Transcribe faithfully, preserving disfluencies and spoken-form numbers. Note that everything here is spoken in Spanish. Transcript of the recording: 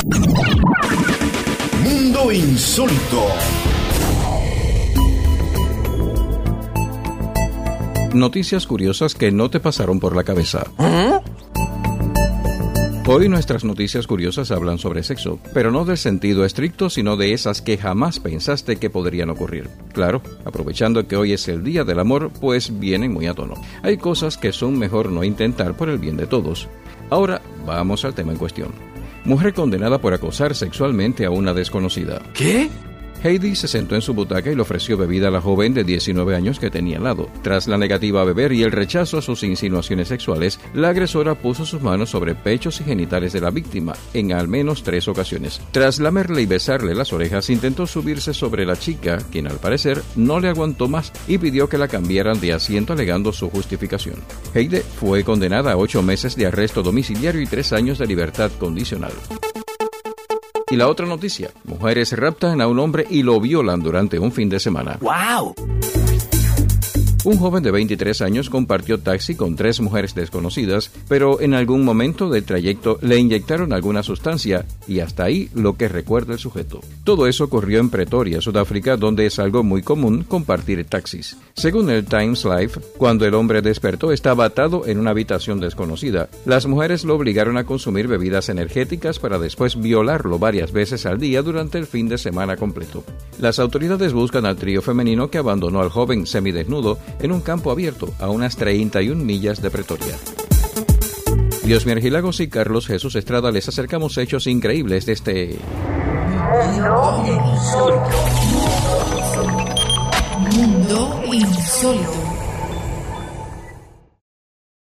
Mundo Insólito. Noticias curiosas que no te pasaron por la cabeza. ¿Ah? Hoy nuestras noticias curiosas hablan sobre sexo, pero no del sentido estricto, sino de esas que jamás pensaste que podrían ocurrir. Claro, aprovechando que hoy es el Día del Amor, pues vienen muy a tono. Hay cosas que son mejor no intentar por el bien de todos. Ahora, vamos al tema en cuestión. Mujer condenada por acosar sexualmente a una desconocida. ¿Qué? Heidi se sentó en su butaca y le ofreció bebida a la joven de diecinueve años que tenía al lado. Tras la negativa a beber y el rechazo a sus insinuaciones sexuales, la agresora puso sus manos sobre pechos y genitales de la víctima, en al menos tres ocasiones. Tras lamerle y besarle las orejas, intentó subirse sobre la chica, quien al parecer no le aguantó más y pidió que la cambiaran de asiento alegando su justificación. Heidi fue condenada a ocho meses de arresto domiciliario y tres años de libertad condicional. Y la otra noticia, mujeres raptan a un hombre y lo violan durante un fin de semana. ¡Wow! Un joven de veintitrés años compartió taxi con tres mujeres desconocidas, pero en algún momento del trayecto le inyectaron alguna sustancia y hasta ahí lo que recuerda el sujeto. Todo eso ocurrió en Pretoria, Sudáfrica, donde es algo muy común compartir taxis. Según el Times Live, cuando el hombre despertó estaba atado en una habitación desconocida. Las mujeres lo obligaron a consumir bebidas energéticas para después violarlo varias veces al día durante el fin de semana completo. Las autoridades buscan al trío femenino que abandonó al joven semidesnudo en un campo abierto a unas treinta y una millas de Pretoria. Diosmir Gilagos y Carlos Jesús Estrada les acercamos hechos increíbles de este... Mundo Insólito. Mundo Insólito.